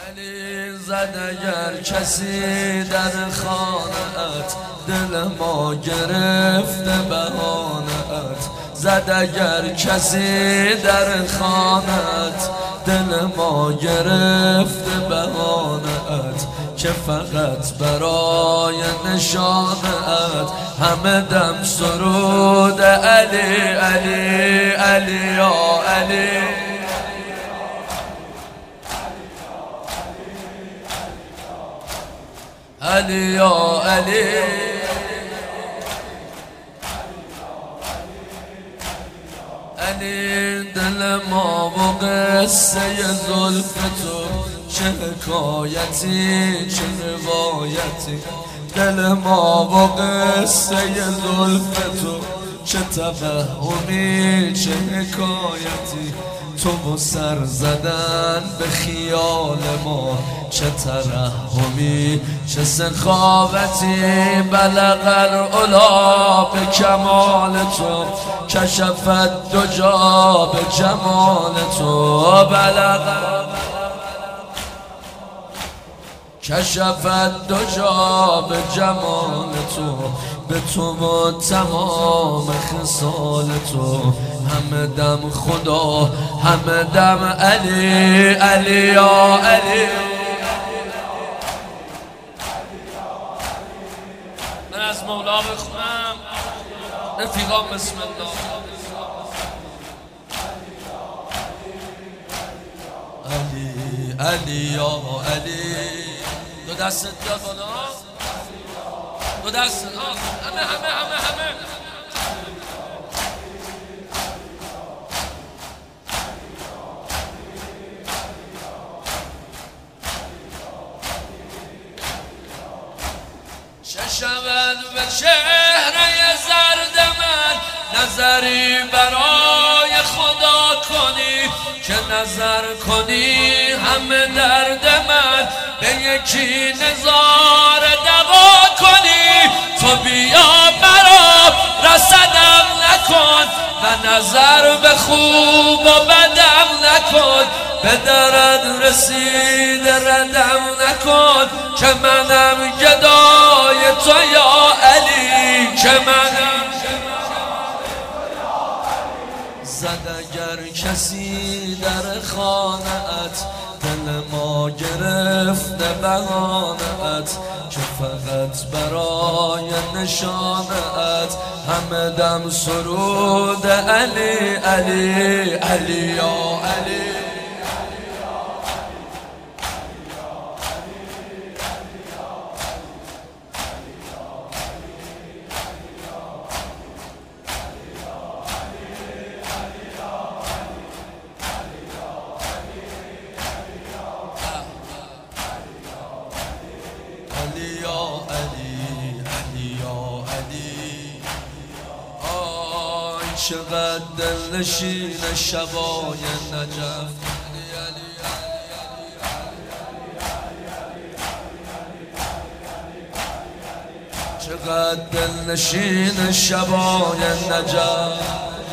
علی زد اگر کسی در خانه‌ات، دل ما گرفته بهانه‌ات. زد اگر کسی در خانه‌ات، دل ما گرفته بهانه‌ات. که فقط برای نشانه‌ات همه دم سرود علی علی علی یا علی. علی یا علی علی. دل ما و قصه زلف تو، چه حکایتی چه روایتی. دل ما و قصه زلف تو، چه توهمی چه حکایتی. تو و سر زدن به خیال ما، چه ترحمی چه سخاوتی. بلغ العلا به کمال تو، کشفت دجا به جمال تو. کشفت دجا به جمال تو. به تو و تمام خصال تو، همه دم خدا همه دم علی علی یا علی. من از مولا بخونم رفیقان. بسم الله. علی علی یا علی. دو دست بیاد بالا، دو دست همه چه شود به چهره زرد من، نظری برای خدا کنی. که نظر کنی همه درد من، به یکی نظار دوا کنی. تو بیا مرا رسدم نکن، و نظر به خوب و بدم نکن. به درد رسید ردم نکن، که منم گدای تو یا علی. که منم زد اگر کسی در خانه‌ات، دل ما گرفته بهانه‌ات. که فقط برای نشانه‌ات همه دم سرود علی علی علی یا علی. چقدر دلنشین شبای نجف، چقدر دلنشین شبای نجف.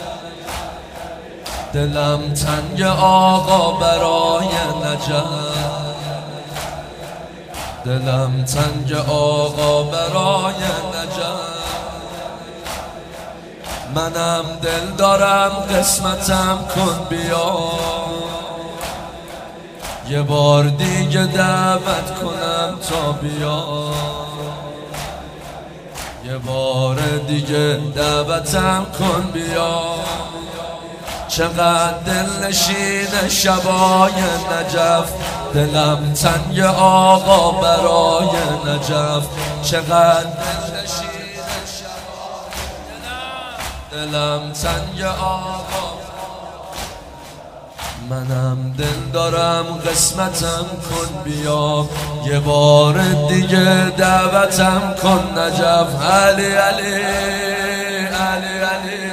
دلم تنگ آقا برای نجف، دلم تنگ آقا برای نجف. منم دل دارم قسمتم کن بیا، یه بار دیگه دعوت کنم تا بیا. یه بار دیگه دعوتم کن بیا. چقدر دلنشین شبای نجف، دلم تنگ آقا برای نجف. چقدر دلنشین دلم تنگ آقا، منم دل دارم قسمتم کن بیا. یه بار دیگه دعوتم کن نجف. علی علی علی علی.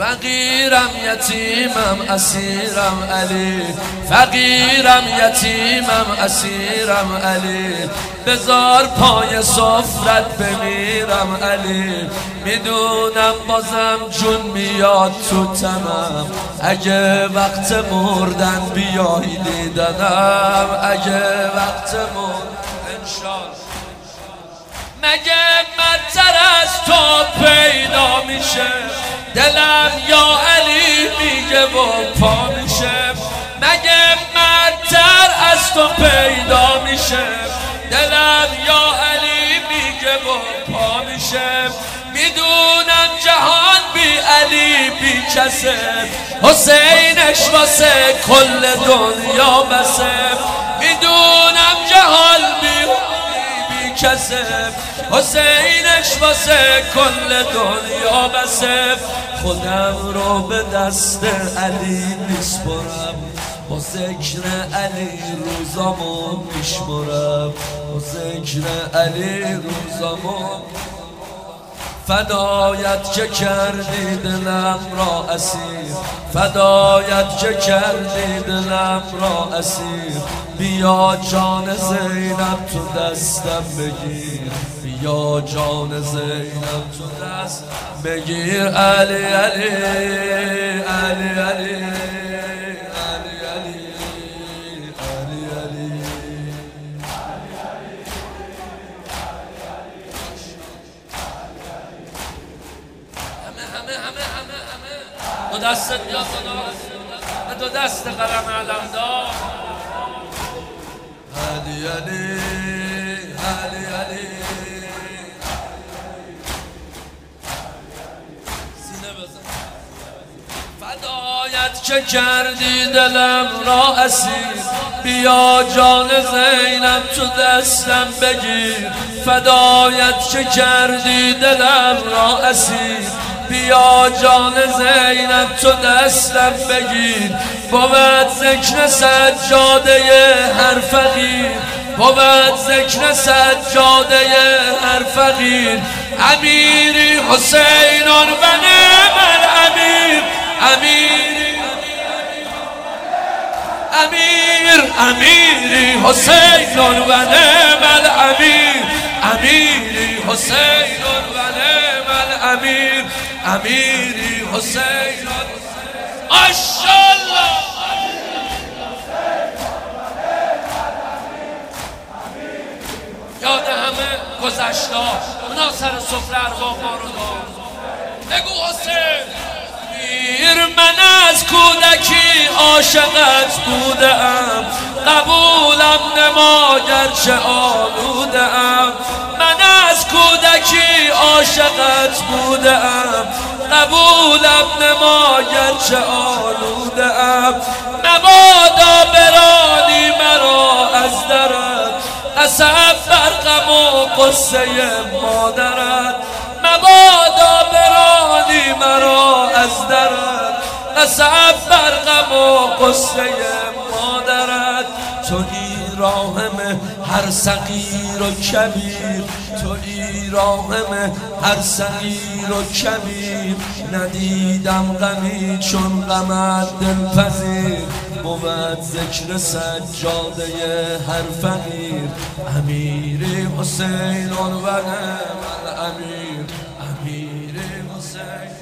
فقیرم یتیمم اسیرم علی، فقیرم یتیمم اسیرم علی، بذار پای سفرت بمیرم علی. میدونم بازم جون میاد تو تنم، اگه وقت مردن بیای دیدنم، اگه وقت مردن انشالله. مگه بدتر از تو پیدا میشه دلم یا علی میگه و پا میشه، مگه بدتر از تو پیدا میشه دلم یا علی میگه و پا میشه. میدونم جهان بی علی بی کسه، حسینش واسه کل دنیا بسه. میدونم جهان بی کسه، حسینش واسه کل دنیا بسه. خودم رو به دست علی میسپرم، با ذکر علی روزامو میشمرم، با ذکر علی روزامو. فدایت که کردی دلم را اسیر، فدایت که کردی دلم را اسیر. بیا جان زینب تو دستم بگیر، بیا جان زینب تو دست بگیر. علی علی علی علی دو دستت یا خدا، دو دست قلم علمدار. علی علی علی علی سینه بزن. فدایت که کردی دلم را اسیر، بیا جان زینب تو دستم بگیر. فدایت که کردی دلم را اسیر، بیا جان زینب تو دستم بگیر. بود ذکر سجاده هر فقیر، بود ذکر سجاده هر فقیر. امیری حسین و نعم الامیر، امیری امیری حسین و نعم الامیر، امیری حسین و نعم الامیر، امیری حسین. ماشاءالله یاد همه گذشته اونا سر سفره ارواح ما رو دار. بگو حسین. من از کودکی عاشقت بودم، قبولم نما گرچه آلودم. من از کودکی عاشقت بودم، قبولم نما گرچه آلودم. مبادا برانی مرا از درت، قسم بر غم و قصه مادرت. مبادا برانی مرا از درت، قسم بر غم و قصه مادرت. تویی راهم هر صغیر و کبیر، تویی راهم هر صغیر و کبیر. ندیدم غمی چون غمت دلپذیر، بود ذکر سجاده هر فقیر. امیری حسین و نعم الامیر، امیری حسین.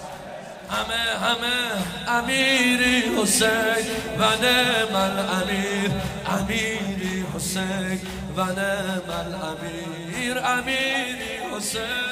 همه امیری حسین و نعم الامیر، امیری حسین و نعم الامیر، امیری حسین.